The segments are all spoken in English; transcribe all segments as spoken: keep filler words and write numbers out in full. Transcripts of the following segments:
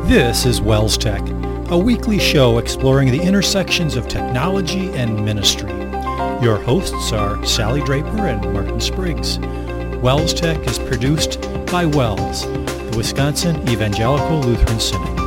This is Wells Tech, a weekly show exploring the intersections of technology and ministry. Your hosts are Sally Draper and Martin Spriggs. Wells Tech is produced by Wells, the Wisconsin Evangelical Lutheran Synod.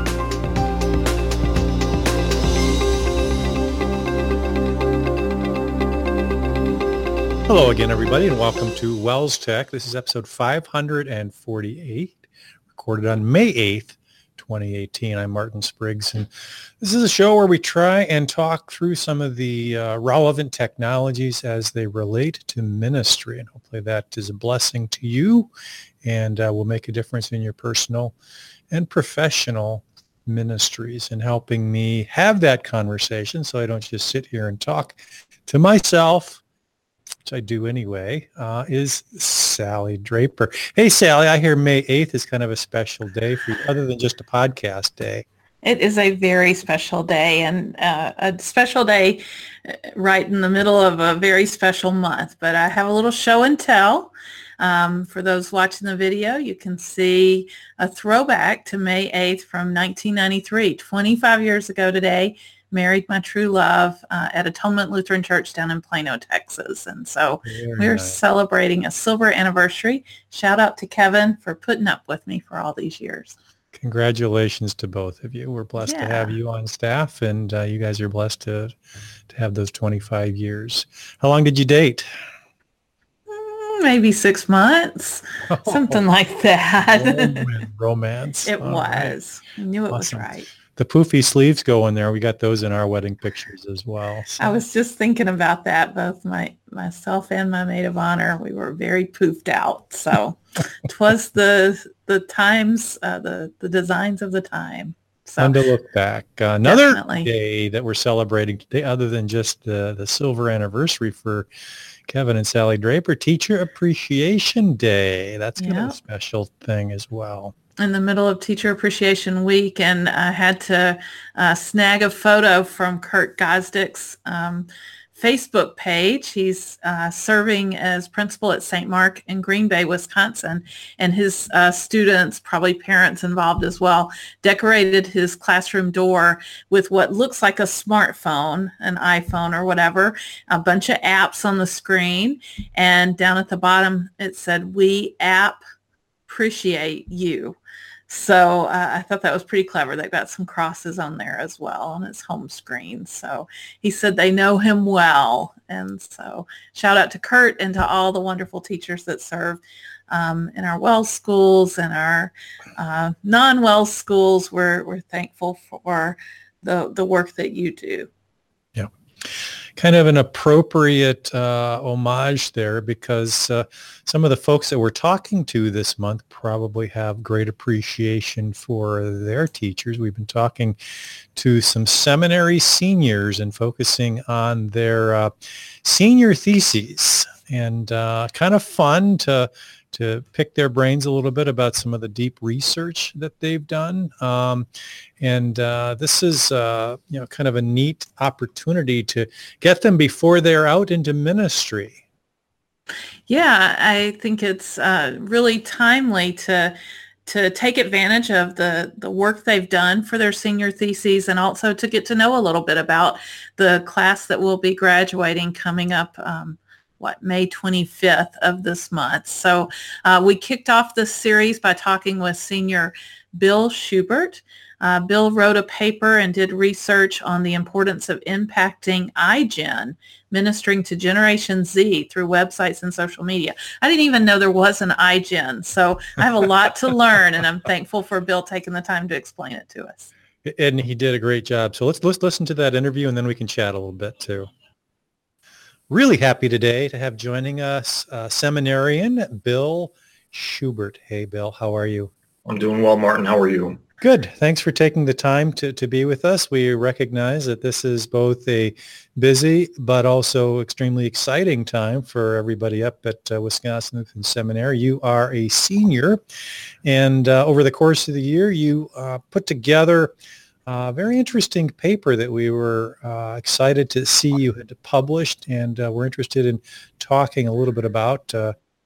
Hello again, everybody, and welcome to Wells Tech. This is episode five hundred forty-eight, recorded on May eighth, twenty eighteen. I'm Martin Spriggs, and this is a show where we try and talk through some of the uh, relevant technologies as they relate to ministry, and hopefully that is a blessing to you and uh, will make a difference in your personal and professional ministries, and helping me have that conversation so I don't just sit here and talk to myself, which I do anyway, uh, is Sally Draper. Hey, Sally, I hear May eighth is kind of a special day for you, other than just a podcast day. It is a very special day, and uh, a special day right in the middle of a very special month. But I have a little show and tell. Um, for those watching the video, you can see a throwback to May eighth from nineteen ninety-three, twenty-five years ago today. Married my true love uh, at Atonement Lutheran Church down in Plano, Texas. And so Very we're nice. Celebrating a silver anniversary. Shout out to Kevin for putting up with me for all these years. Congratulations to both of you. We're blessed yeah. to have you on staff, and uh, you guys are blessed to to have those twenty-five years. How long did you date? Mm, maybe six months, oh, something like that. Romance. It all was. Right. I knew it awesome. was right. The poofy sleeves go in there. We got those in our wedding pictures as well. So. I was just thinking about that. Both my myself and my maid of honor, we were very poofed out. So twas the the times, uh, the the designs of the time. So fun to look back. Uh, another definitely. day that we're celebrating today, other than just the the silver anniversary for Kevin and Sally Draper, Teacher Appreciation Day. That's kind yep. of a special thing as well. In the middle of Teacher Appreciation Week, and I had to uh, snag a photo from Kurt Gosdick's um, Facebook page. He's uh, serving as principal at Saint Mark in Green Bay, Wisconsin, and his uh, students, probably parents involved as well, decorated his classroom door with what looks like a smartphone, an iPhone or whatever, a bunch of apps on the screen, and down at the bottom it said, "We app appreciate you." So uh, I thought that was pretty clever. They've got some crosses on there as well on his home screen. So he said they know him well. And so shout out to Kurt and to all the wonderful teachers that serve um, in our Wells schools and our uh, non-Wells schools. We're, we're thankful for the, the work that you do. Yeah. Kind of an appropriate uh, homage there, because uh, some of the folks that we're talking to this month probably have great appreciation for their teachers. We've been talking to some seminary seniors and focusing on their uh, senior theses, and uh, kind of fun to to pick their brains a little bit about some of the deep research that they've done. Um, and uh, this is, uh, you know, kind of a neat opportunity to get them before they're out into ministry. Yeah, I think it's uh, really timely to to take advantage of the, the work they've done for their senior theses, and also to get to know a little bit about the class that will be graduating coming up um, what, May twenty-fifth of this month. So uh, we kicked off this series by talking with senior Bill Schubert. Uh, Bill wrote a paper and did research on the importance of impacting iGen, ministering to Generation Z through websites and social media. I didn't even know there was an iGen, so I have a lot to learn, and I'm thankful for Bill taking the time to explain it to us. And he did a great job. So let's let's listen to that interview, and then we can chat a little bit too. Really happy today to have joining us uh, seminarian Bill Schubert. Hey, Bill, how are you? I'm doing well, Martin. How are you? Good. Thanks for taking the time to, to be with us. We recognize that this is both a busy but also extremely exciting time for everybody up at uh, Wisconsin Lutheran Seminary. You are a senior, and uh, over the course of the year, you uh, put together a very interesting paper that we were uh, excited to see you had published, and uh, we're interested in talking a little bit about. Uh,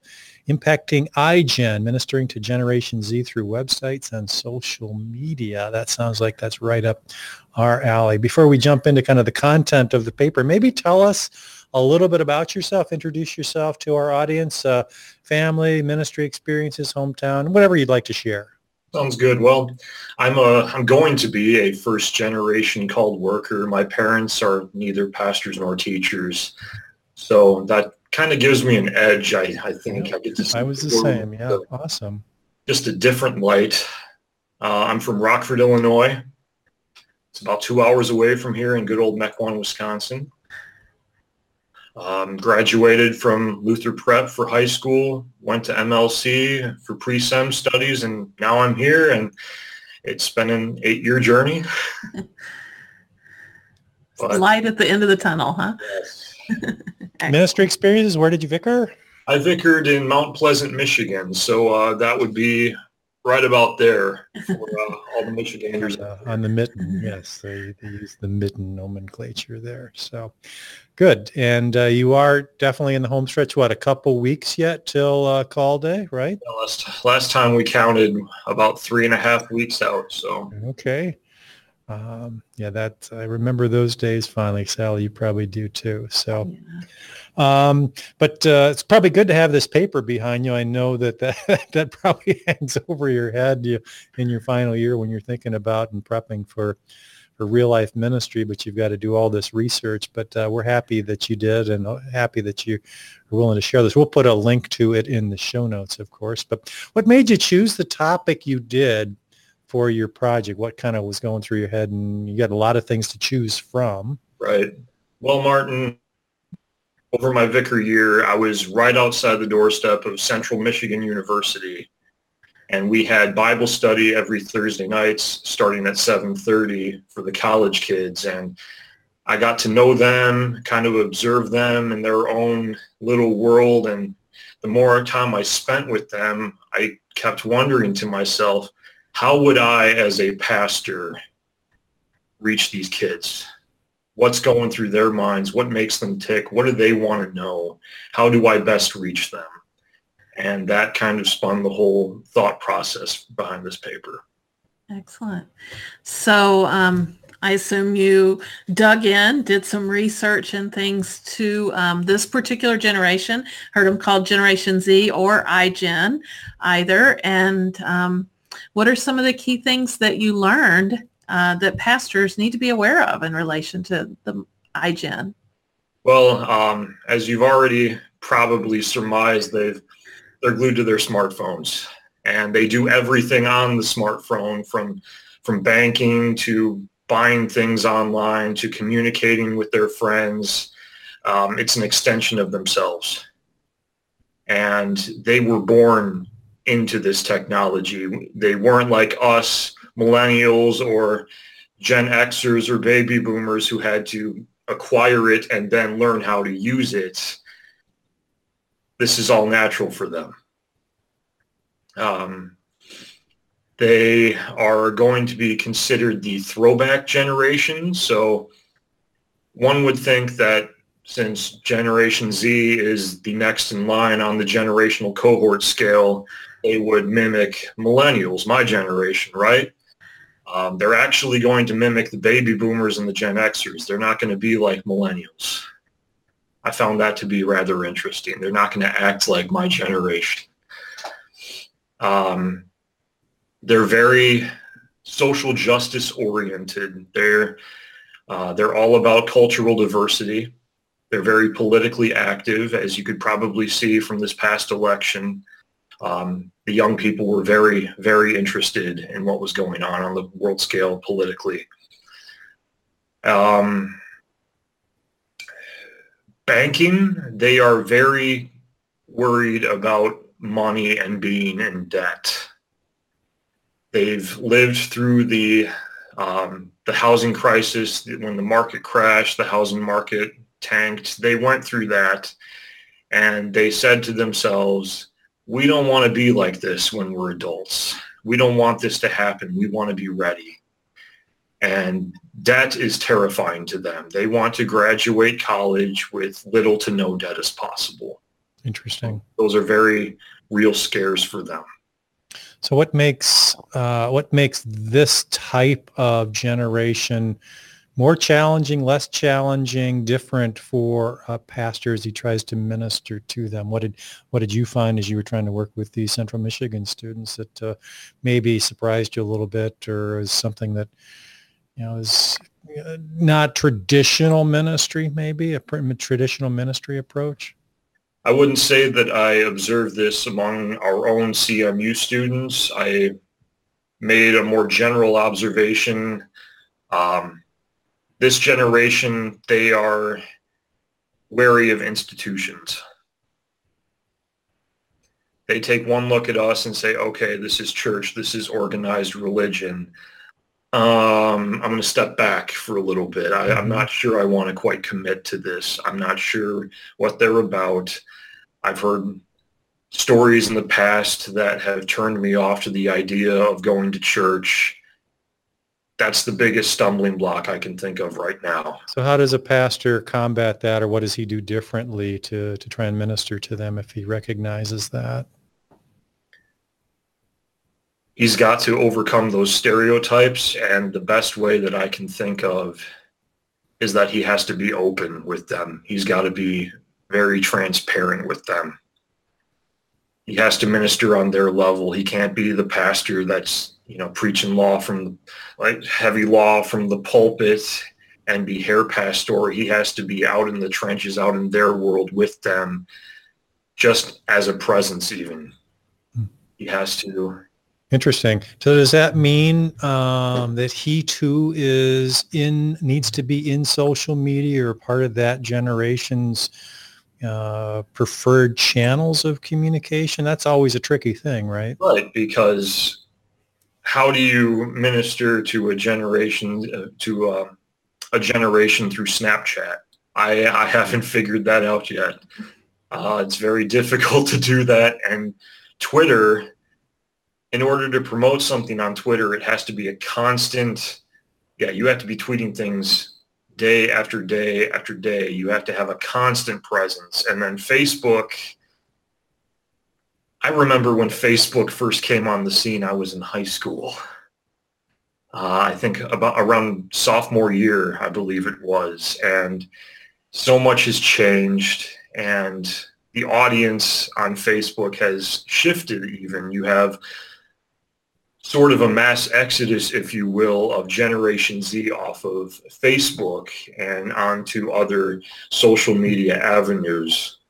impacting iGen, ministering to Generation Z through websites and social media. That sounds like that's right up our alley. Before we jump into kind of the content of the paper, maybe tell us a little bit about yourself. Introduce yourself to our audience, uh, family, ministry experiences, hometown, whatever you'd like to share. Sounds good. Well, I'm a I'm going to be a first generation called worker. My parents are neither pastors nor teachers, so that kind of gives me an edge. I, I think Yep. I get to see I was the the world same. Yeah, with awesome. just a different light. Uh, I'm from Rockford, Illinois. It's about two hours away from here in good old Mequon, Wisconsin. Um, graduated from Luther Prep for high school, went to M L C for pre-sem studies, and now I'm here, and it's been an eight-year journey. But, Light at the end of the tunnel, huh? yes. Ministry experiences, where did you vicar? I vicared in Mount Pleasant, Michigan, so uh, that would be right about there for uh, all the Michiganders. Uh, on the mitten, yes, they, they use the mitten nomenclature there. So good. And uh, you are definitely in the home stretch, what, a couple weeks yet till uh, call day, right? Last, last time we counted about three and a half weeks out. So Okay. Um, yeah, that I remember those days fondly. Sally, you probably do too. So, um, but uh, it's probably good to have this paper behind you. I know that that, that probably hangs over your head you, in your final year when you're thinking about and prepping for, for real life ministry, but you've got to do all this research. But uh, we're happy that you did and happy that you are willing to share this. We'll put a link to it in the show notes, of course. But what made you choose the topic you did for your project? What kind of was going through your head? And you got a lot of things to choose from. Right. Well, Martin, over my vicar year, I was right outside the doorstep of Central Michigan University, and we had Bible study every Thursday nights starting at seven thirty for the college kids. And I got to know them, kind of observe them in their own little world. And the more time I spent with them, I kept wondering to myself, how would I, as a pastor, reach these kids? What's going through their minds? What makes them tick? What do they want to know? How do I best reach them? And that kind of spun the whole thought process behind this paper. Excellent. So um, I assume you dug in, did some research and things to um, this particular generation, heard them called Generation Z or iGen either. And um, what are some of the key things that you learned uh, that pastors need to be aware of in relation to the iGen? Well, um, as you've already probably surmised, they've, they're glued to their smartphones, and they do everything on the smartphone, from, from banking to buying things online to communicating with their friends. Um, it's an extension of themselves. And they were born into this technology. They weren't like us millennials or Gen Xers or baby boomers who had to acquire it and then learn how to use it. This is all natural for them. Um, they are going to be considered the throwback generation. So one would think that since Generation Z is the next in line on the generational cohort scale, they would mimic millennials, my generation, right? Um, they're actually going to mimic the baby boomers and the Gen Xers. They're not going to be like millennials. I found that to be rather interesting. They're not going to act like my generation. Um, they're very social justice oriented. They're, uh, they're all about cultural diversity. They're very politically active, as you could probably see from this past election. Um, the young people were very, very interested in what was going on on the world scale politically. Um, banking, they are very worried about money and being in debt. They've lived through the um, the housing crisis, when the market crashed, the housing market tanked. They went through that, and they said to themselves, we don't want to be like this when we're adults. We don't want this to happen. We want to be ready. And debt is terrifying to them. They want to graduate college with little to no debt as possible. Interesting. Those are very real scares for them. So what makes uh, what makes this type of generation more challenging, less challenging, different for a pastor as he tries to minister to them? What did what did you find as you were trying to work with these Central Michigan students that uh, maybe surprised you a little bit, or is something that you know is uh, not traditional ministry, maybe a pr- traditional ministry approach? I wouldn't say that I observed this among our own C M U students. I made a more general observation. Um, this generation, they are wary of institutions. They take one look at us and say, okay, this is church, this is organized religion. Um, I'm going to step back for a little bit. I, I'm not sure I want to quite commit to this. I'm not sure what they're about. I've heard stories in the past that have turned me off to the idea of going to church. That's the biggest stumbling block I can think of right now. So how does a pastor combat that, or what does he do differently to, to try and minister to them if he recognizes that? He's got to overcome those stereotypes, and the best way that I can think of is that he has to be open with them. He's got to be very transparent with them. He has to minister on their level. He can't be the pastor that's, you know, preaching law from, like heavy law from the pulpit and be hair pastor. He has to be out in the trenches, out in their world with them, just as a presence even. He has to. Interesting. So does that mean um, that he too is in, needs to be in social media or part of that generation's uh, preferred channels of communication? That's always a tricky thing, right? Right, because how do you minister to a generation, uh, to uh, a generation through Snapchat? I, I haven't figured that out yet. Uh, it's very difficult to do that. And Twitter, in order to promote something on Twitter, it has to be a constant, yeah, you have to be tweeting things day after day after day. You have to have a constant presence. And then Facebook, I remember when Facebook first came on the scene, I was in high school. Uh, I think about around sophomore year, I believe it was. And so much has changed, and the audience on Facebook has shifted even. You have sort of a mass exodus, if you will, of Generation Z off of Facebook and onto other social media avenues.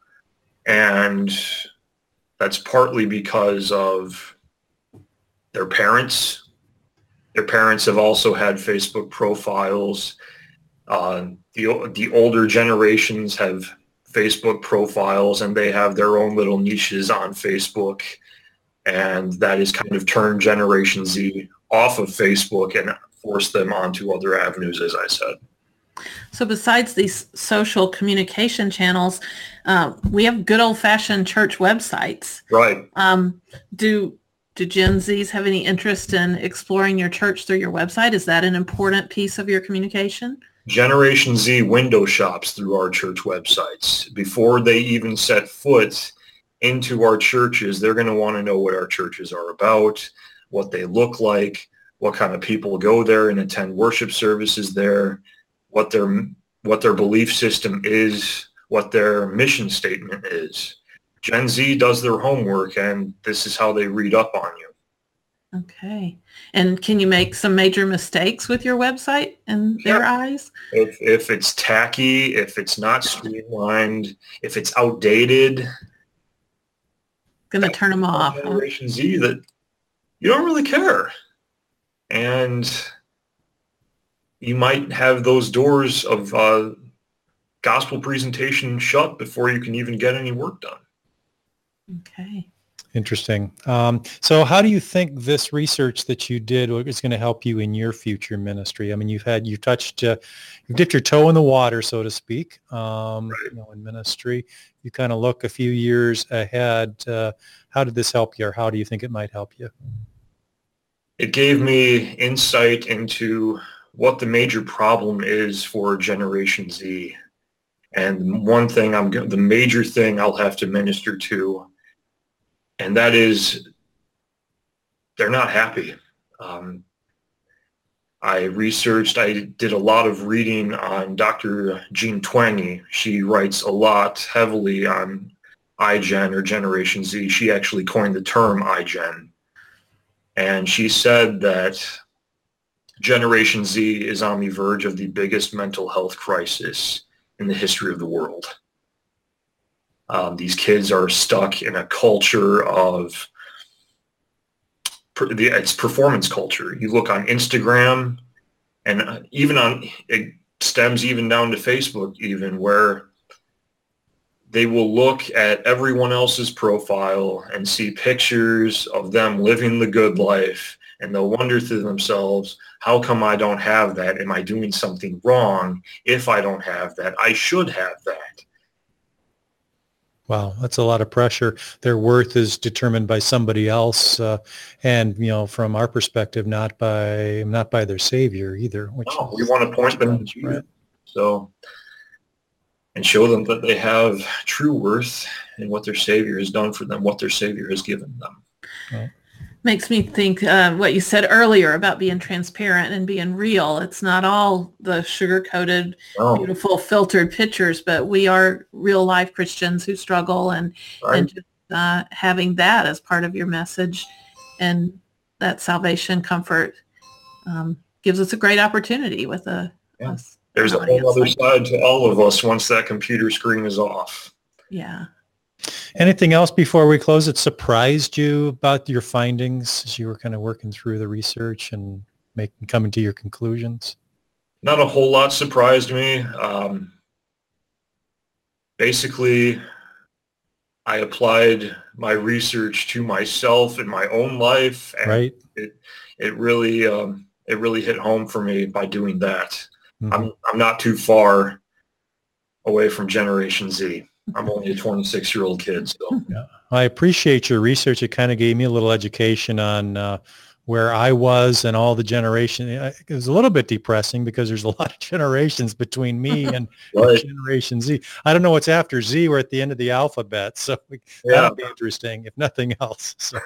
And that's partly because of their parents. Their parents have also had Facebook profiles. Uh, the, the older generations have Facebook profiles, and they have their own little niches on Facebook. And that has kind of turned Generation Z off of Facebook and forced them onto other avenues, as I said. So besides these social communication channels, uh, we have good old-fashioned church websites. Right. Um, do do Gen Zs have any interest in exploring your church through your website? Is that an important piece of your communication? Generation Z window shops through our church websites. Before they even set foot into our churches, they're going to want to know what our churches are about, what they look like, what kind of people go there and attend worship services there, what their what their belief system is, what their mission statement is. Gen Z does their homework, and this is how they read up on you. Okay. And can you make some major mistakes with your website in Yeah. their eyes? If if it's tacky, if it's not streamlined, if it's outdated, Going to turn them off. huh? Generation Z, that you don't really care. And you might have those doors of uh, gospel presentation shut before you can even get any work done. Okay. Interesting. Um, so how do you think this research that you did is going to help you in your future ministry? I mean, you've had, you've touched, uh, you've dipped your toe in the water, so to speak, um, Right. you know, in ministry. You kind of look a few years ahead. Uh, how did this help you, or how do you think it might help you? It gave me insight into what the major problem is for Generation Z. And one thing I'm go- the major thing I'll have to minister to, and that is they're not happy. Um, I researched, I did a lot of reading on Doctor Jean Twenge. She writes a lot heavily on iGen or Generation Z. She actually coined the term iGen. And she said that Generation Z is on the verge of the biggest mental health crisis in the history of the world. Um, these kids are stuck in a culture of per, the, it's performance culture. You look on Instagram, and even on, it stems even down to Facebook, even where they will look at everyone else's profile and see pictures of them living the good life, and they'll wonder to themselves, how come I don't have that? Am I doing something wrong? If I don't have that, I should have that. Wow, that's a lot of pressure. Their worth is determined by somebody else, uh, and you know, from our perspective, not by not by their Savior either. Which No, is, we want to point them to Jesus, right? So, and show them that they have true worth in what their Savior has done for them, what their Savior has given them. Well, makes me think uh, what you said earlier about being transparent and being real. It's not all the sugar-coated, no. beautiful, filtered pictures, but we are real life Christians who struggle, and, Right. and just uh, having that as part of your message and that salvation comfort um, gives us a great opportunity with a, Yeah. a There's a whole other like side to all of us once that computer screen is off. Yeah. Anything else before we close that surprised you about your findings as you were kind of working through the research and making coming to your conclusions? Not a whole lot surprised me. Um, basically, I applied my research to myself in my own life, and right. it it really um, it really hit home for me by doing that. Mm-hmm. I'm I'm not too far away from Generation Z. I'm only a twenty-six-year-old kid. So yeah. I appreciate your research. It kind of gave me a little education on uh, where I was and all the generation. It was a little bit depressing because there's a lot of generations between me and, right. and Generation Z. I don't know what's after Z. We're at the end of the alphabet, so we, yeah. that'll be interesting, if nothing else. So.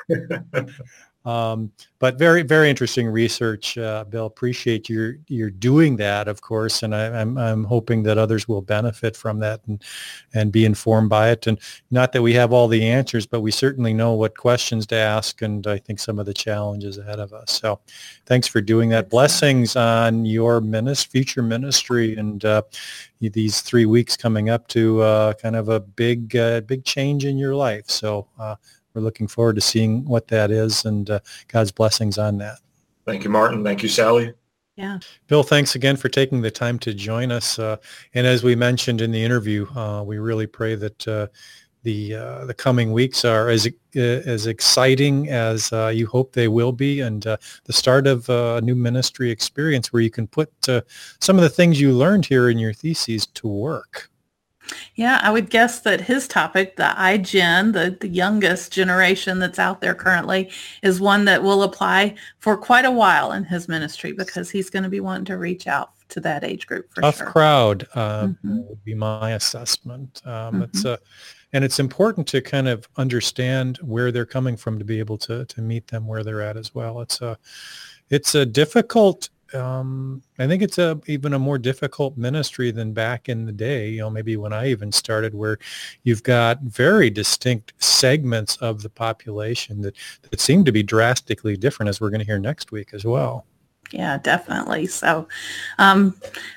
Um, but very, very interesting research, uh, Bill. Appreciate your you're doing that, of course, and I, I'm I'm hoping that others will benefit from that and and be informed by it. And not that we have all the answers, but we certainly know what questions to ask, and I think some of the challenges ahead of us. So, thanks for doing that. Blessings on your ministry, future ministry, and uh, these three weeks coming up to uh, kind of a big, uh, big change in your life. So. Uh, We're looking forward to seeing what that is, and uh, God's blessings on that. Thank you, Martin. Thank you, Sally. Yeah. Bill, thanks again for taking the time to join us. Uh, and as we mentioned in the interview, uh, we really pray that uh, the uh, the coming weeks are as uh, as exciting as uh, you hope they will be, and uh, the start of uh, a new ministry experience where you can put uh, some of the things you learned here in your theses to work. Yeah, I would guess that his topic, the iGen, the, the youngest generation that's out there currently, is one that will apply for quite a while in his ministry because he's going to be wanting to reach out to that age group for Tough sure. Tough crowd uh, mm-hmm. would be my assessment. Um, mm-hmm. It's a, and it's important to kind of understand where they're coming from to be able to to meet them where they're at as well. It's a, it's a difficult. Um, I think it's a even a more difficult ministry than back in the day, you know, maybe when I even started, where you've got very distinct segments of the population that, that seem to be drastically different, as we're going to hear next week as well. Yeah, definitely. So um,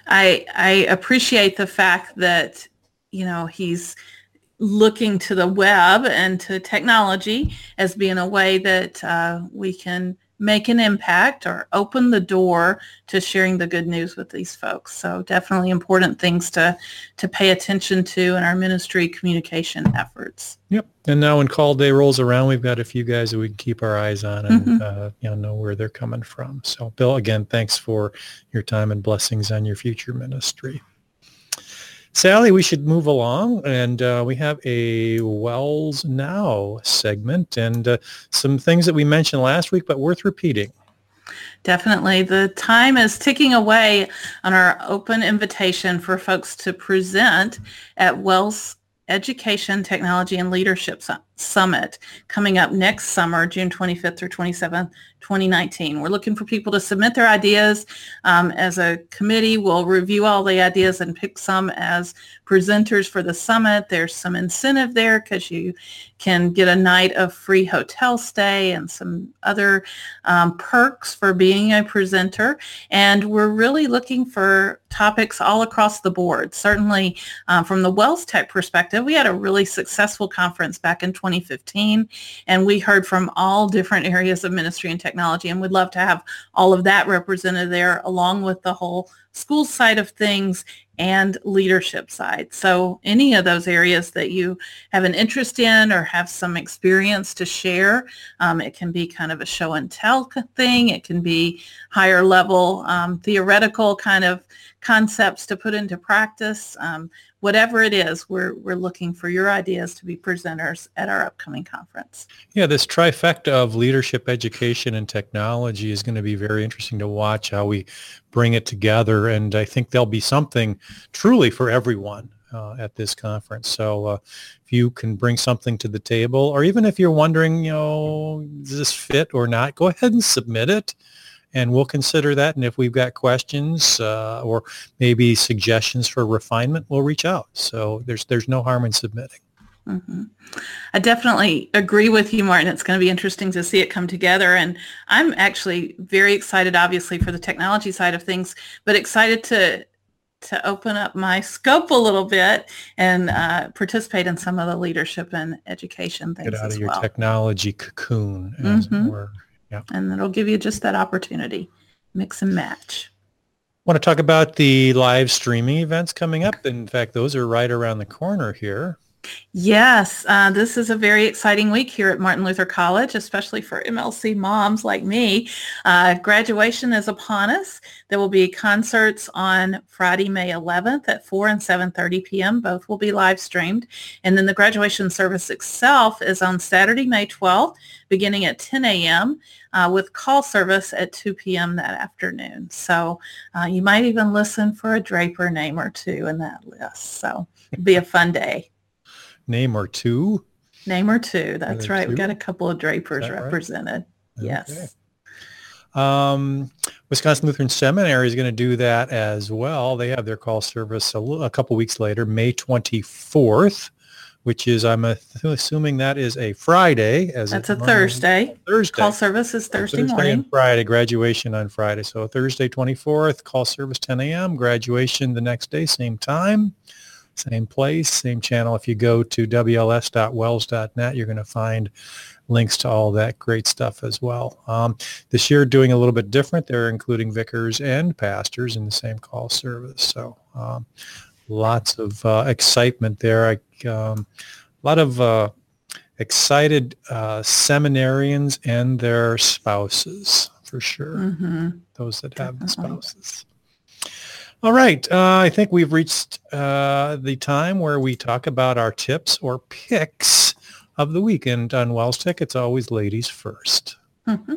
I I appreciate the fact that, you know, he's looking to the web and to technology as being a way that uh, we can make an impact or open the door to sharing the good news with these folks. So definitely important things to to pay attention to in our ministry communication efforts. Yep. And now when call day rolls around, we've got a few guys that we can keep our eyes on and Mm-hmm. uh, you know, know where they're coming from. So Bill, again, thanks for your time and blessings on your future ministry. Sally, we should move along, and uh, we have a Wells Now segment and uh, some things that we mentioned last week, but worth repeating. Definitely. The time is ticking away on our open invitation for folks to present at Wells Education, Technology, and Leadership Summit coming up next summer, June twenty-fifth through twenty-seventh, twenty nineteen. We're looking for people to submit their ideas. Um, as a committee, we'll review all the ideas and pick some as presenters for the summit. There's some incentive there because you can get a night of free hotel stay and some other um, perks for being a presenter. And we're really looking for topics all across the board. Certainly um, from the Wells Tech perspective, we had a really successful conference back in twenty fifteen, and we heard from all different areas of ministry and technology, and we'd love to have all of that represented there along with the whole school side of things and leadership side. So any of those areas that you have an interest in or have some experience to share, um, it can be kind of a show and tell thing. It can be higher level um, theoretical kind of concepts to put into practice. Um, whatever it is, we're we're looking for your ideas to be presenters at our upcoming conference. Yeah, this trifecta of leadership, education, and technology is going to be very interesting to watch how we bring it together. And I think there'll be something truly for everyone uh, at this conference. So uh, if you can bring something to the table, or even if you're wondering, you know, does this fit or not, go ahead and submit it. And we'll consider that. And if we've got questions uh, or maybe suggestions for refinement, we'll reach out. So there's there's no harm in submitting. Mm-hmm. I definitely agree with you, Martin. It's going to be interesting to see it come together. And I'm actually very excited, obviously, for the technology side of things, but excited to to open up my scope a little bit and uh, participate in some of the leadership and education things Get out as of your well. technology cocoon, as Mm-hmm. it were. Yeah. And it'll give you just that opportunity. Mix and match. Want to talk about the live streaming events coming up? In fact, those are right around the corner here. Yes, uh, this is a very exciting week here at Martin Luther College, especially for M L C moms like me. Uh, graduation is upon us. There will be concerts on Friday, May eleventh at four and seven thirty p.m. Both will be live streamed. And then the graduation service itself is on Saturday, May twelfth, beginning at ten a.m. Uh, with call service at two p.m. that afternoon. So uh, you might even listen for a Draper name or two in that list. So it'll be a fun day. Name or two? Name or two. That's there right. two? We've got a couple of Drapers right? represented. Okay. Yes. Um, Wisconsin Lutheran Seminary is going to do that as well. They have their call service a, little, a couple weeks later, May twenty-fourth, which is, I'm assuming that is a Friday. As That's it a might- Thursday. Thursday. Call service is Thursday, Thursday morning. and Friday, graduation on Friday. So Thursday twenty-fourth, call service ten a.m., graduation the next day, same time, same place, same channel. If you go to w l s dot wells dot net, you're going to find links to all that great stuff as well. Um, this year, doing a little bit different. They're including vicars and pastors in the same call service. So um, lots of uh, excitement there. I, um, a lot of uh, excited uh, seminarians and their spouses, for sure. Mm-hmm. Those that have the Definitely. spouses. All right. Uh, I think we've reached uh, the time where we talk about our tips or picks of the weekend on Wells Tech. It's always ladies first. Mm-hmm.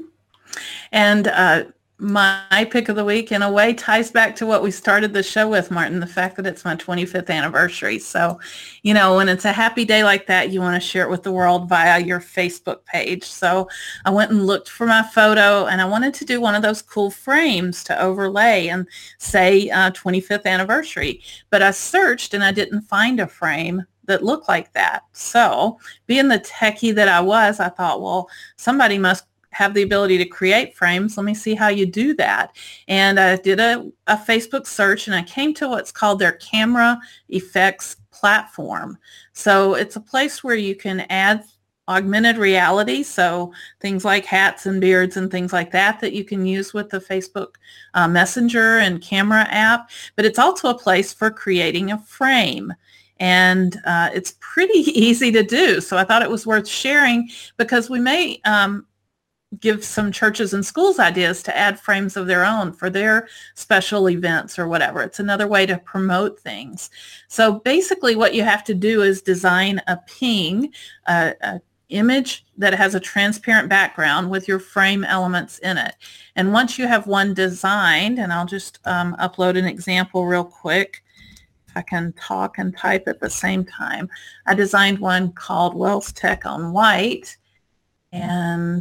And uh, my pick of the week, in a way, ties back to what we started the show with, Martin, the fact that it's my twenty-fifth anniversary. So, you know, when it's a happy day like that, you want to share it with the world via your Facebook page. So I went and looked for my photo, and I wanted to do one of those cool frames to overlay and say uh, twenty-fifth anniversary. But I searched, and I didn't find a frame that looked like that. So being the techie that I was, I thought, well, somebody must have the ability to create frames. Let me see how you do that. And I did a, a Facebook search, and I came to what's called their camera effects platform. So it's a place where you can add augmented reality, so things like hats and beards and things like that that you can use with the Facebook uh, Messenger and camera app. But it's also a place for creating a frame. And uh, it's pretty easy to do. So I thought it was worth sharing because we may um, give some churches and schools ideas to add frames of their own for their special events or whatever. It's another way to promote things. So basically what you have to do is design a ping, a, a image that has a transparent background with your frame elements in it. And once you have one designed, and I'll just um, upload an example real quick, if I can talk and type at the same time. I designed one called Wells Tech on White and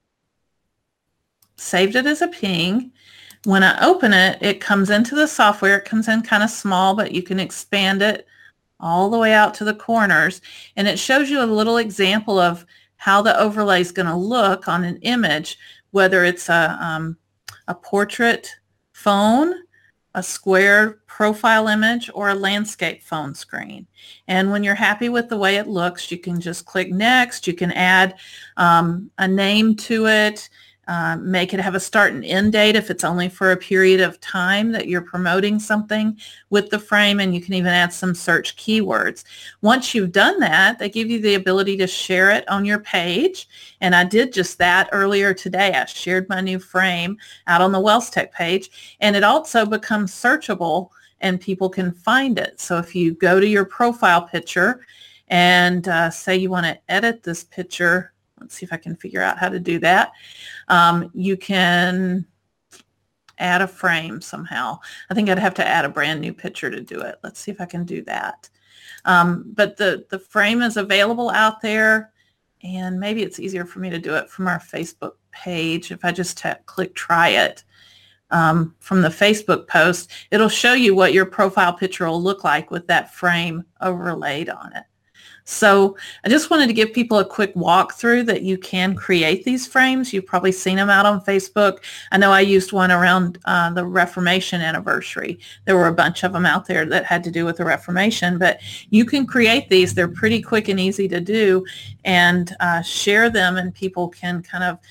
saved it as a ping. When I open it, it comes into the software. It comes in kind of small, but you can expand it all the way out to the corners. And it shows you a little example of how the overlay is going to look on an image, whether it's a, um, a portrait phone, a square profile image, or a landscape phone screen. And when you're happy with the way it looks, you can just click next. You can add um, a name to it. Uh, make it have a start and end date if it's only for a period of time that you're promoting something with the frame, and you can even add some search keywords. Once you've done that, they give you the ability to share it on your page, and I did just that earlier today. I shared my new frame out on the Wells Tech page, and it also becomes searchable and people can find it. So if you go to your profile picture and uh, say you want to edit this picture, let's see if I can figure out how to do that. Um, you can add a frame somehow. I think I'd have to add a brand new picture to do it. Let's see if I can do that. Um, but the, the frame is available out there, and maybe it's easier for me to do it from our Facebook page. If I just t- click try it um, from the Facebook post, it'll show you what your profile picture will look like with that frame overlaid on it. So I just wanted to give people a quick walkthrough that you can create these frames. You've probably seen them out on Facebook. I know I used one around uh, the Reformation anniversary. There were a bunch of them out there that had to do with the Reformation, but you can create these. They're pretty quick and easy to do, and uh, share them, and people can kind of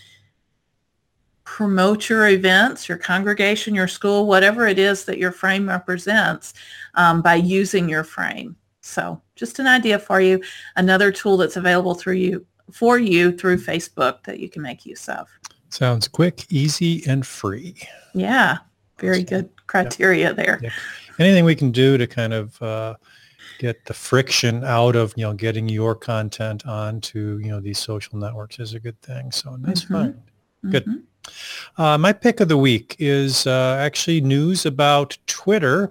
promote your events, your congregation, your school, whatever it is that your frame represents, um, by using your frame. So just an idea for you, another tool that's available through you for you through Facebook that you can make use of. Sounds quick, easy, and free. Yeah, very good criteria yeah. there. Yeah. Anything we can do to kind of uh, get the friction out of, you know, getting your content onto, you know, these social networks is a good thing. So that's mm-hmm. fine. Good. Mm-hmm. Uh, my pick of the week is uh, actually news about Twitter.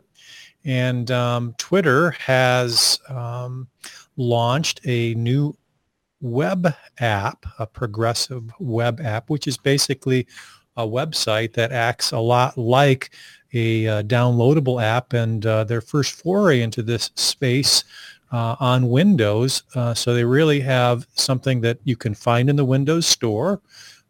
And um, Twitter has um, launched a new web app, a progressive web app, which is basically a website that acts a lot like a uh, downloadable app, and uh, their first foray into this space uh, on Windows. Uh, so they really have something that you can find in the Windows Store,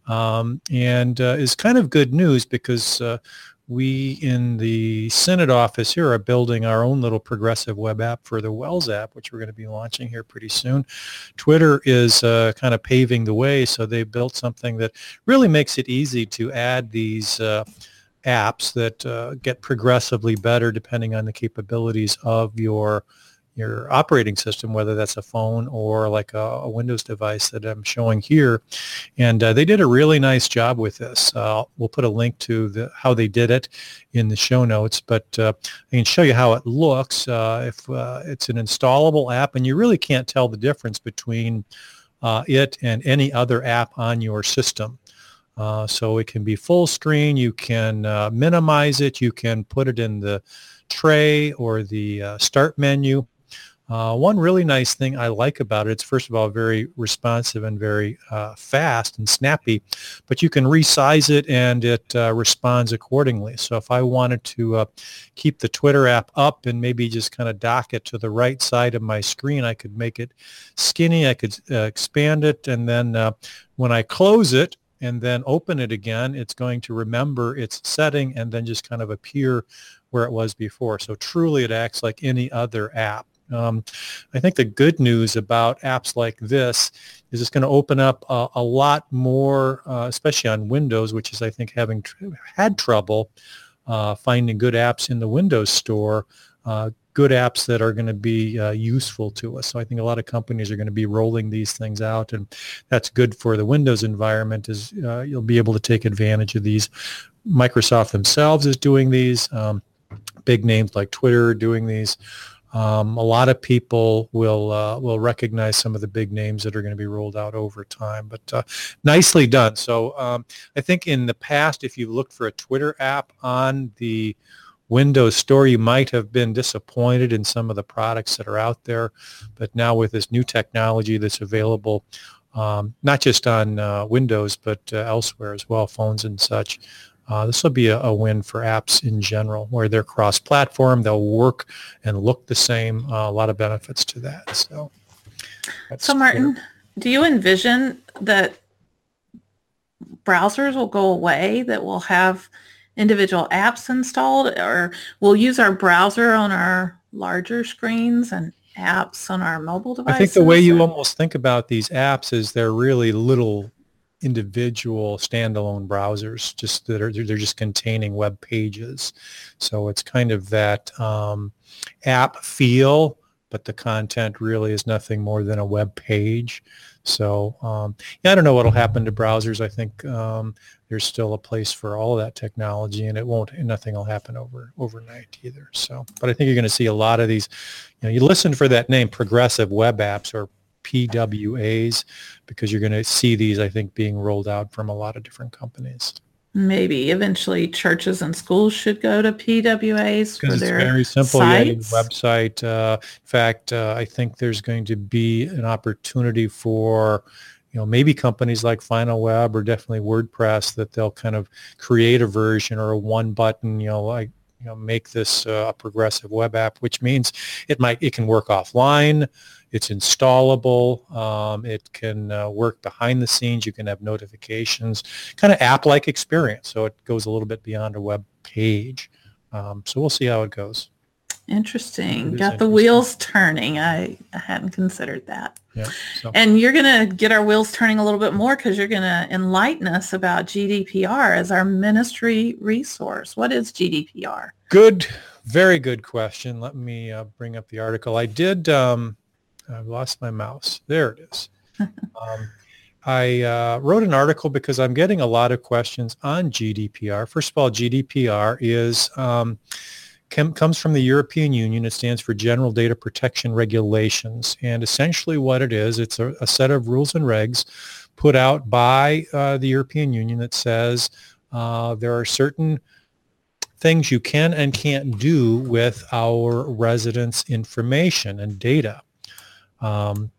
um, and uh, is kind of good news because uh, we in the Synod office here are building our own little progressive web app for the Wells app, which we're going to be launching here pretty soon. Twitter is uh, kind of paving the way, so they built something that really makes it easy to add these uh, apps that uh, get progressively better depending on the capabilities of your your operating system, whether that's a phone or like a, a Windows device that I'm showing here. And uh, they did a really nice job with this. Uh, we'll put a link to the, how they did it in the show notes, but uh, I can show you how it looks. Uh, if uh, it's an installable app, and you really can't tell the difference between uh, it and any other app on your system. Uh, so it can be full screen. You can uh, minimize it. You can put it in the tray or the uh, start menu. Uh, one really nice thing I like about it, it's first of all very responsive and very uh, fast and snappy, but you can resize it and it uh, responds accordingly. So if I wanted to uh, keep the Twitter app up and maybe just kind of dock it to the right side of my screen, I could make it skinny, I could uh, expand it, and then uh, when I close it and then open it again, it's going to remember its setting and then just kind of appear where it was before. So truly it acts like any other app. Um, I think the good news about apps like this is it's going to open up a, a lot more, uh, especially on Windows, which is, I think, having tr- had trouble uh, finding good apps in the Windows Store, uh, good apps that are going to be uh, useful to us. So I think a lot of companies are going to be rolling these things out, and that's good for the Windows environment, is uh, you'll be able to take advantage of these. Microsoft themselves is doing these. Um, big names like Twitter are doing these. Um, a lot of people will uh, will recognize some of the big names that are going to be rolled out over time, but uh, nicely done. So um, I think in the past, if you looked for a Twitter app on the Windows Store, you might have been disappointed in some of the products that are out there. But now with this new technology that's available, um, not just on uh, Windows, but uh, elsewhere as well, phones and such, uh, this will be a, a win for apps in general, where they're cross-platform, they'll work and look the same. Uh, a lot of benefits to that. So, that's so Martin, clear. Do you envision that browsers will go away, that will have individual apps installed, or we'll use our browser on our larger screens and apps on our mobile devices? I think the way you or? almost think about these apps is they're really little individual standalone browsers, just that are they're just containing web pages. So it's kind of that um, app feel, but the content really is nothing more than a web page. So um, yeah, I don't know what will happen to browsers. I think um, there's still a place for all of that technology, and it won't. Nothing will happen over overnight either. So, but I think you're going to see a lot of these. You know, you listen for that name, progressive web apps or P W As, because you're going to see these, I think, being rolled out from a lot of different companies. Maybe eventually churches and schools should go to P W As for Because it's their very simple. sites. Yeah, you have a website. Uh, in fact, uh, I think there's going to be an opportunity for, you know, maybe companies like Final Web or definitely WordPress, that they'll kind of create a version or a one button, you know, like, you know, make this uh, a progressive web app, which means it might, it can work offline. It's installable. Um, it can uh, work behind the scenes. You can have notifications, kind of app-like experience. So it goes a little bit beyond a web page. Um, so we'll see how it goes. Interesting. It Got is the interesting. wheels turning. I, I hadn't considered that. Yeah. So. And you're going to get our wheels turning a little bit more, because you're going to enlighten us about G D P R as our ministry resource. What is G D P R? Good. Very good question. Let me uh, bring up the article. I did... Um, I've lost my mouse. There it is. um, I uh, wrote an article because I'm getting a lot of questions on G D P R. First of all, G D P R is um, com- comes from the European Union. It stands for General Data Protection Regulations. And essentially what it is, it's a, a set of rules and regs put out by uh, the European Union that says uh, there are certain things you can and can't do with our residents' information and data. Um,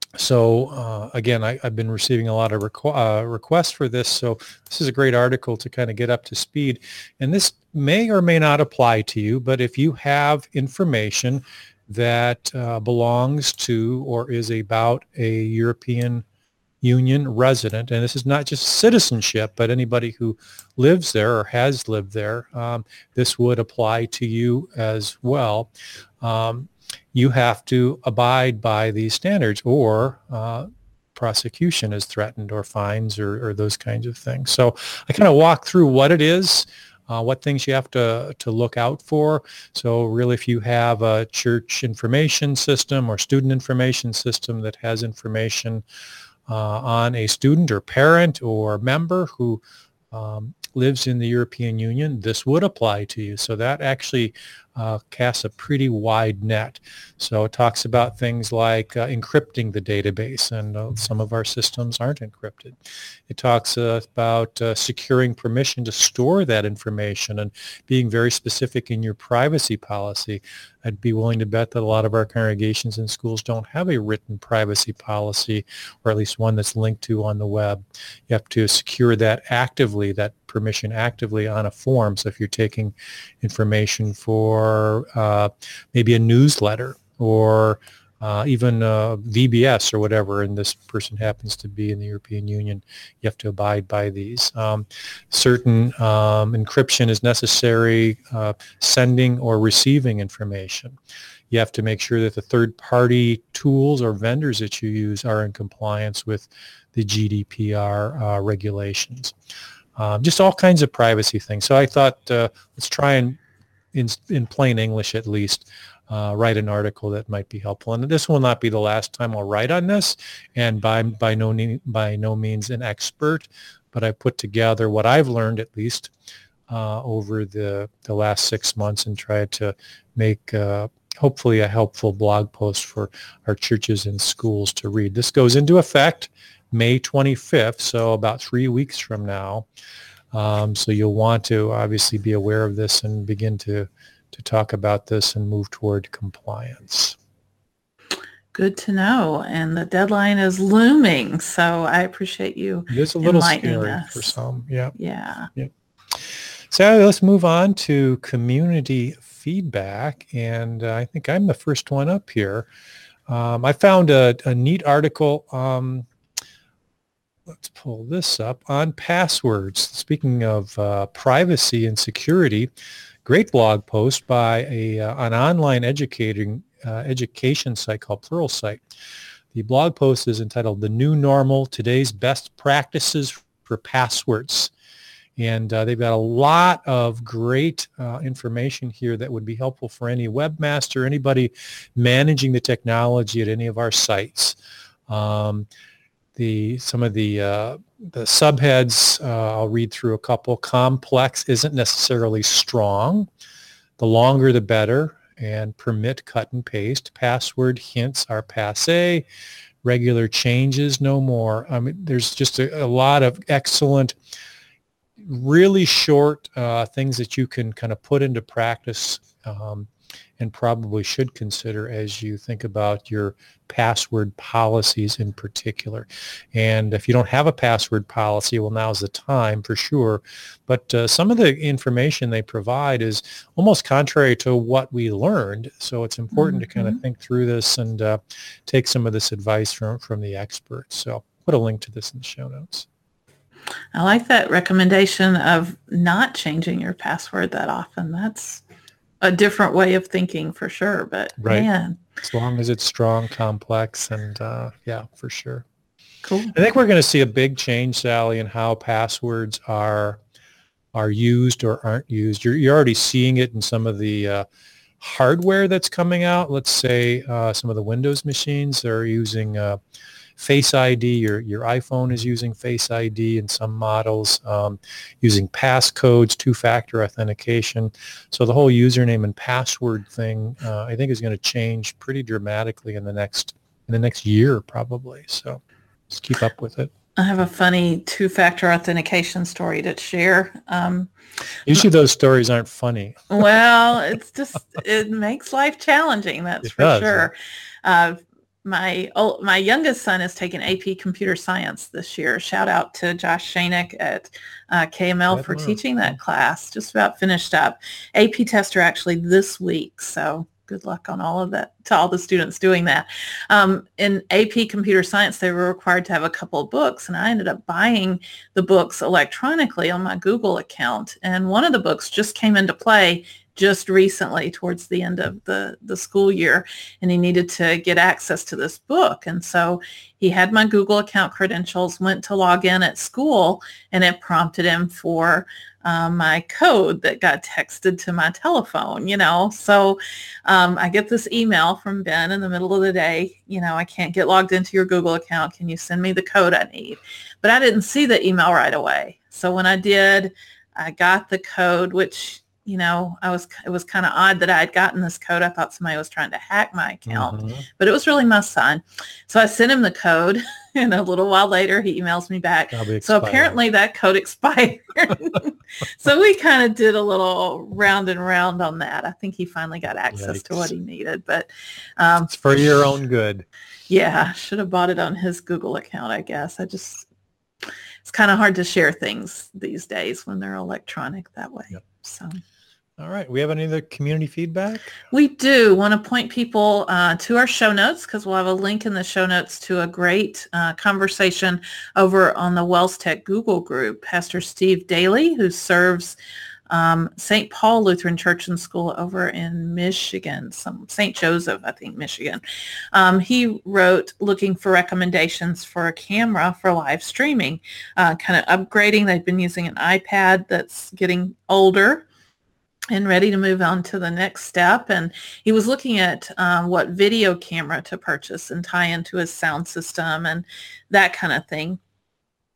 so uh, again, I, I've been receiving a lot of requ- uh, requests for this. So this is a great article to kind of get up to speed. And this may or may not apply to you, but if you have information that uh, belongs to or is about a European Union resident, and this is not just citizenship, but anybody who lives there or has lived there, um, this would apply to you as well. Um, you have to abide by these standards, or uh, prosecution is threatened, or fines, or, or those kinds of things. So I kind of walk through what it is, uh, what things you have to, to look out for. So really, if you have a church information system or student information system that has information uh, on a student or parent or member who um, lives in the European Union, this would apply to you. So that actually uh, casts a pretty wide net. So it talks about things like uh, encrypting the database, and uh, some of our systems aren't encrypted. It talks uh, about uh, securing permission to store that information and being very specific in your privacy policy. I'd be willing to bet that a lot of our congregations and schools don't have a written privacy policy, or at least one that's linked to on the web. You have to secure that actively, that permission actively on a form. So if you're taking information for uh, maybe a newsletter, or uh, even uh, V B S or whatever, and this person happens to be in the European Union, you have to abide by these. Um, certain um, encryption is necessary uh, sending or receiving information. You have to make sure that the third-party tools or vendors that you use are in compliance with the G D P R uh, regulations. Um, just all kinds of privacy things. So I thought uh, let's try and, in, in plain English at least, uh, write an article that might be helpful. And this will not be the last time I'll write on this, and by by no by no means an expert, but I put together what I've learned, at least uh, over the the last six months, and tried to make uh, hopefully a helpful blog post for our churches and schools to read. This goes into effect May twenty-fifth, so about three weeks from now. Um, so you'll want to obviously be aware of this and begin to, to talk about this and move toward compliance. Good to know. And the deadline is looming, so I appreciate you It is a little enlightening scary us. for some. Yeah. Yeah. Yeah. So let's move on to community feedback. And uh, I think I'm the first one up here. Um, I found a, a neat article. Um, let's pull this up on passwords. Speaking of uh, privacy and security, great blog post by a uh, an online educating uh, education site called Pluralsight. The blog post is entitled "The New Normal: Today's Best Practices for Passwords." And uh, they've got a lot of great uh, information here that would be helpful for any webmaster, anybody managing the technology at any of our sites. Um, the some of the uh, the subheads, uh, I'll read through a couple. Complex isn't necessarily strong. The longer the better. And permit cut and paste. Password hints are passé. Regular changes no more. I mean, there's just a, a lot of excellent, really short uh, things that you can kind of put into practice um, and probably should consider as you think about your password policies in particular. And if you don't have a password policy, well, now's the time for sure. But uh, some of the information they provide is almost contrary to what we learned. So it's important mm-hmm. to kind of think through this and uh, take some of this advice from, from the experts. So I'll put a link to this in the show notes. I like that recommendation of not changing your password that often. That's a different way of thinking for sure, but right. man. As long as it's strong, complex, and uh, yeah, for sure. Cool. I think we're going to see a big change, Sally, in how passwords are are used or aren't used. You're, you're already seeing it in some of the uh, hardware that's coming out. Let's say uh, some of the Windows machines are using uh, Face I D. Your your iPhone is using Face I D in some models, um, using passcodes, two-factor authentication. So the whole username and password thing, uh, I think, is going to change pretty dramatically in the next in the next year, probably. So just keep up with it. I have a funny two-factor authentication story to share. Um, Usually those stories aren't funny. Well, it's just it makes life challenging. That's it for does, sure. Yeah. Uh, My old, my youngest son has taken A P Computer Science this year. Shout out to Josh Shanek at uh, K M L Good for work. teaching that class. Just about finished up. A P tester actually this week. So good luck on all of that, to all the students doing that. Um, in A P Computer Science, they were required to have a couple of books, and I ended up buying the books electronically on my Google account. And one of the books just came into play just recently towards the end of the, the school year, and he needed to get access to this book. And so he had my Google account credentials, went to log in at school, and it prompted him for um, my code that got texted to my telephone, you know. So um, I get this email from Ben in the middle of the day, you know, I can't get logged into your Google account. Can you send me the code I need? But I didn't see the email right away. So when I did, I got the code, which you know, I was, it was kind of odd that I had gotten this code. I thought somebody was trying to hack my account, mm-hmm. but it was really my son. So I sent him the code, and a little while later he emails me back. So apparently that code expired. So we kind of did a little round and round on that. I think he finally got access Yikes. to what he needed, but um, it's for your own good. Yeah. Should have bought it on his Google account, I guess. I just, it's kind of hard to share things these days when they're electronic that way. Yep. So. All right. We have any other community feedback? We do want to point people uh, to our show notes, because we'll have a link in the show notes to a great uh, conversation over on the Wells Tech Google group. Pastor Steve Daly, who serves um, Saint Paul Lutheran Church and School over in Michigan, some Saint Joseph, I think, Michigan. Um, he wrote looking for recommendations for a camera for live streaming, uh, kind of upgrading. They've been using an iPad that's getting older and ready to move on to the next step. And he was looking at um, what video camera to purchase and tie into his sound system and that kind of thing.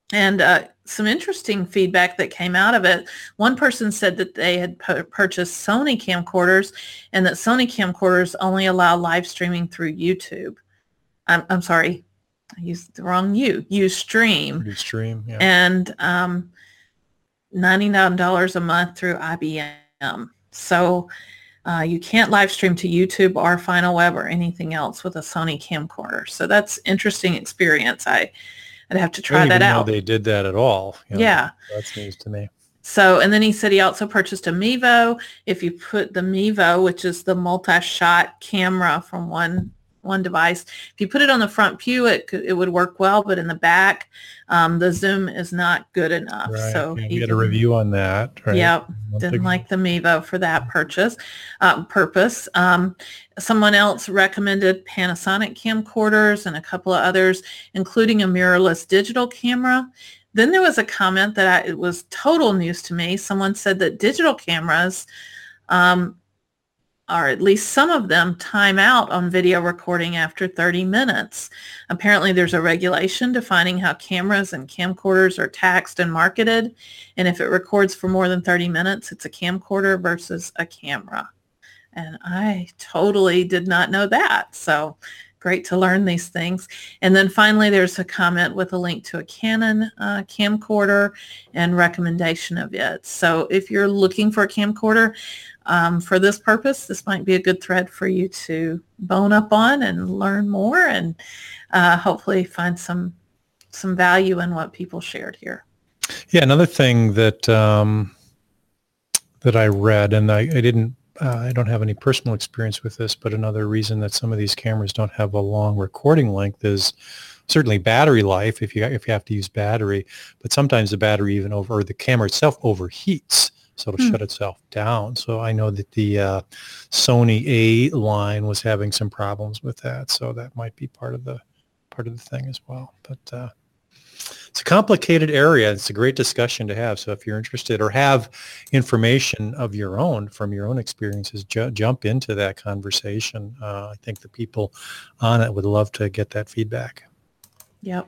And uh, some interesting feedback that came out of it. One person said that they had pu- purchased Sony camcorders and that Sony camcorders only allow live streaming through YouTube. I'm, I'm sorry, I used the wrong U. Ustream. Ustream, yeah. And um, ninety-nine dollars a month through I B M. So uh, you can't live stream to YouTube or Final Web or anything else with a Sony camcorder. So that's interesting experience. I I'd have to try I didn't that even know out. they did that at all. You know, yeah. That's news to me. So, and then he said he also purchased a Mevo. If you put the Mevo, which is the multi-shot camera from one one device, if you put it on the front pew, it could, it would work well, but in the back, um, the zoom is not good enough. Right. So yeah, he we had a review on that. Right? Yep. Didn't like the Mevo for that purchase uh, purpose. Um, someone else recommended Panasonic camcorders and a couple of others, including a mirrorless digital camera. Then there was a comment that I, it was total news to me. Someone said that digital cameras, um, or at least some of them, time out on video recording after thirty minutes. Apparently there's a regulation defining how cameras and camcorders are taxed and marketed. And if it records for more than thirty minutes, it's a camcorder versus a camera. And I totally did not know that. So great to learn these things. And then finally, there's a comment with a link to a Canon uh, camcorder and recommendation of it. So if you're looking for a camcorder um, for this purpose, this might be a good thread for you to bone up on and learn more and uh, hopefully find some some value in what people shared here. Yeah, another thing that um, that I read, and I, I didn't Uh, I don't have any personal experience with this, but another reason that some of these cameras don't have a long recording length is certainly battery life, if you if you have to use battery, but sometimes the battery even over, or the camera itself overheats, so it'll hmm. shut itself down. So I know that the uh, Sony A line was having some problems with that, so that might be part of the part of the thing as well. But uh, it's a complicated area. It's a great discussion to have. So if you're interested or have information of your own from your own experiences, ju- jump into that conversation. Uh, I think the people on it would love to get that feedback. Yep.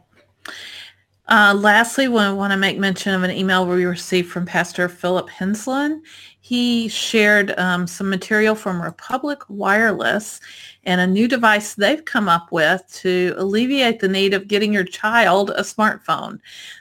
Uh, lastly, we want to make mention of an email we received from Pastor Philip Henslin. He shared um, some material from Republic Wireless and a new device they've come up with to alleviate the need of getting your child a smartphone.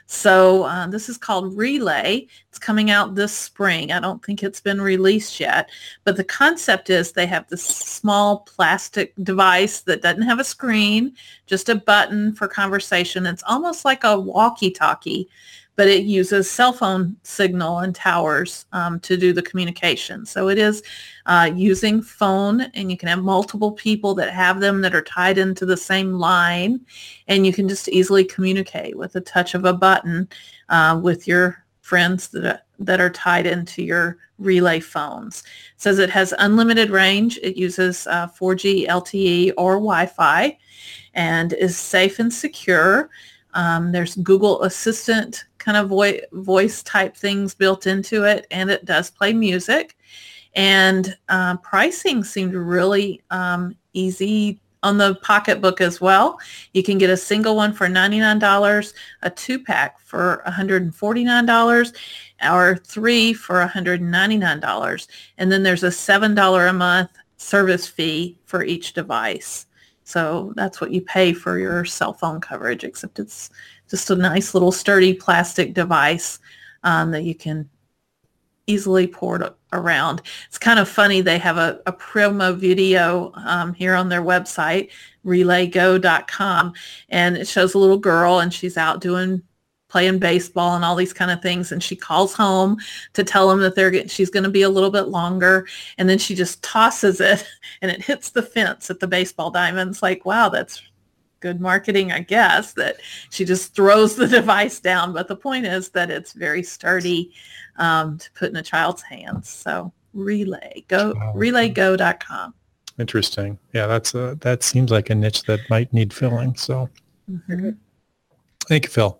So uh, this is called Relay. It's coming out this spring. I don't think it's been released yet, but the concept is they have this small plastic device that doesn't have a screen, just a button for conversation. It's almost like a walkie-talkie, but it uses cell phone signal and towers um, to do the communication. So it is uh, using phone, and you can have multiple people that have them that are tied into the same line, and you can just easily communicate with the touch of a button uh, with your friends that are, that are tied into your Relay phones. It says it has unlimited range. It uses uh, four G, L T E, or Wi-Fi, and is safe and secure. Um, there's Google Assistant kind of vo- voice type things built into it, and it does play music. And uh, pricing seemed really um, easy on the pocketbook as well. You can get a single one for ninety-nine dollars, a two-pack for one hundred forty-nine dollars, or three for one hundred ninety-nine dollars. And then there's a seven dollars a month service fee for each device. So that's what you pay for your cell phone coverage, except it's just a nice little sturdy plastic device um, that you can easily port around. It's kind of funny. They have a, a promo video um, here on their website, relay go dot com, and it shows a little girl, and she's out doing playing baseball and all these kind of things, and she calls home to tell them that they're getting, she's going to be a little bit longer, and then she just tosses it and it hits the fence at the baseball diamond. It's like, wow, that's good marketing, I guess, that she just throws the device down. But the point is that it's very sturdy um, to put in a child's hands. So relay go wow. relay go dot com. Interesting. Yeah, that's a, that seems like a niche that might need filling. So mm-hmm. Thank you, Phil.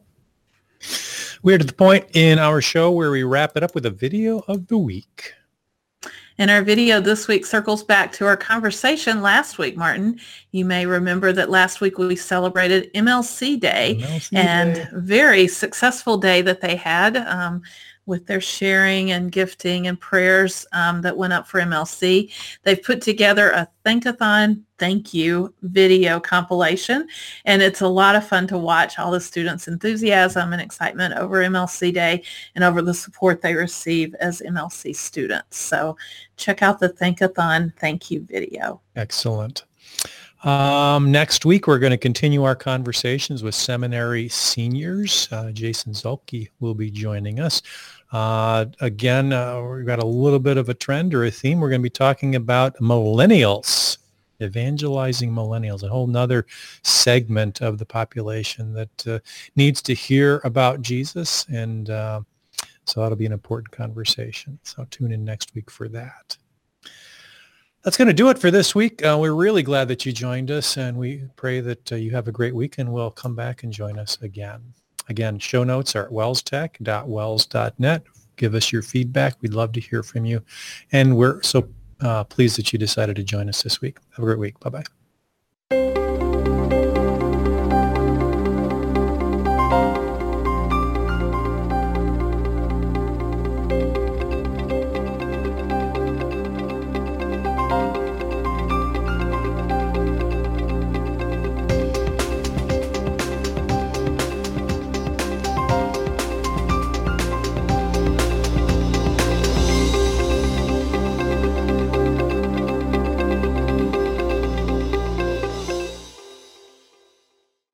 We're to the point in our show where we wrap it up with a video of the week. And our video this week circles back to our conversation last week, Martin. You may remember that last week we celebrated M L C Day, M L C and Day. very successful day that they had um, with their sharing and gifting and prayers um, that went up for M L C. They've put together a Thankathon thank you video compilation, and it's a lot of fun to watch all the students' enthusiasm and excitement over M L C Day and over the support they receive as M L C students. So check out the Thankathon thank you video. Excellent. Um, next week, we're going to continue our conversations with seminary seniors. Uh, Jason Zolke will be joining us. Uh, again, uh, we've got a little bit of a trend or a theme. We're going to be talking about millennials, evangelizing millennials, a whole nother segment of the population that uh, needs to hear about Jesus. And uh, so that'll be an important conversation. So tune in next week for that. That's going to do it for this week. Uh, we're really glad that you joined us, and we pray that uh, you have a great week, and we'll come back and join us again. Again, show notes are at wells tech dot wells dot net. Give us your feedback. We'd love to hear from you. And we're so uh, pleased that you decided to join us this week. Have a great week. Bye-bye.